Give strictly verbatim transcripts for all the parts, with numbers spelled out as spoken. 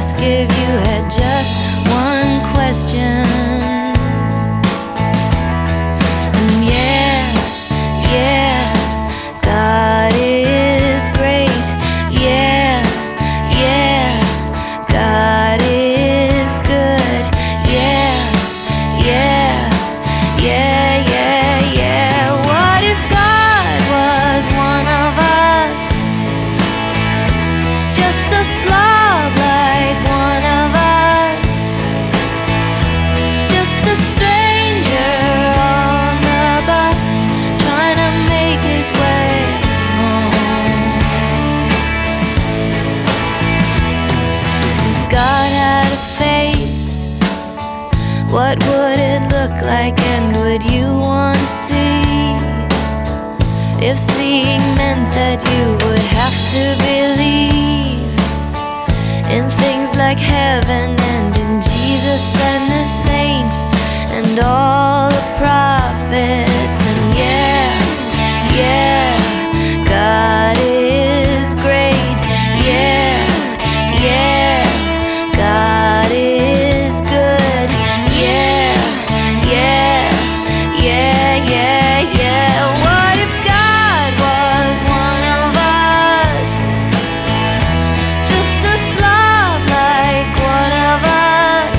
ask if you had just one question. And yeah, yeah, God is great. Yeah, yeah, God is good. Yeah, yeah, yeah, yeah, yeah. What if God was one of us? Just a slob like one of us. Just a stranger on the bus, trying to make his way home. If God had a face, what would it look like, and would you want to see? If seeing meant that you would have to believe in things like heaven and in Jesus and the saints and all the prophets. And yeah, yeah, God is great. Yeah, yeah, God is good. Yeah, yeah, yeah, yeah, yeah. What if God was one of us? Just a slob like one of us.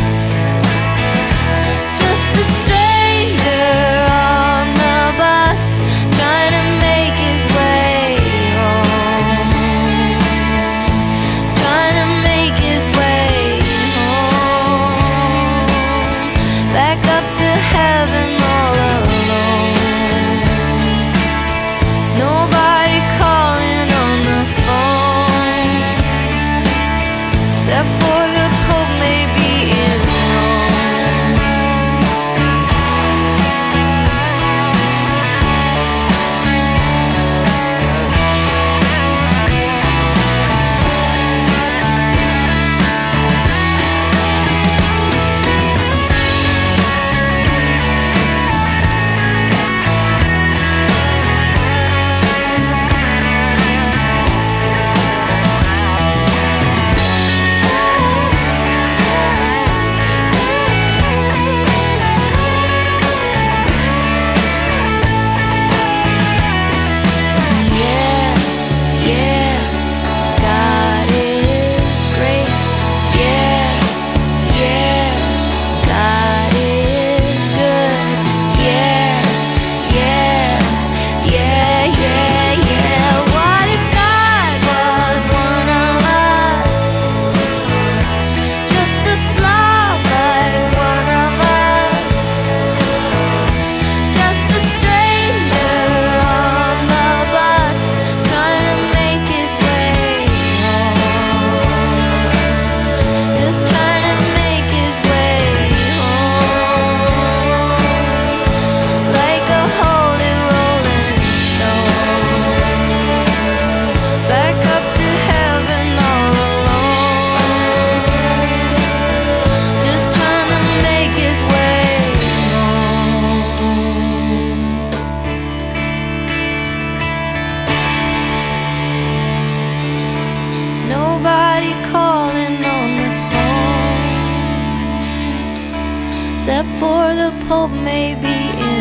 Just a stranger on the bus, trying to make his way home. He's trying to make his way home. Back up to heaven all alone. Nobody calling on the phone, except for the Pope maybe in Rome. Yeah, yeah, God is great. Yeah, yeah, God is good. Yeah, yeah, yeah, yeah, yeah. What if God was one of us? Just a slob like one of us. Just a stranger on the bus, trying to make his way home. Just trying to make his way home. Like a holy rolling stone. Back up to heaven all alone. Just trying to make his way home. Nobody calling on the phone, except for the Pope maybe in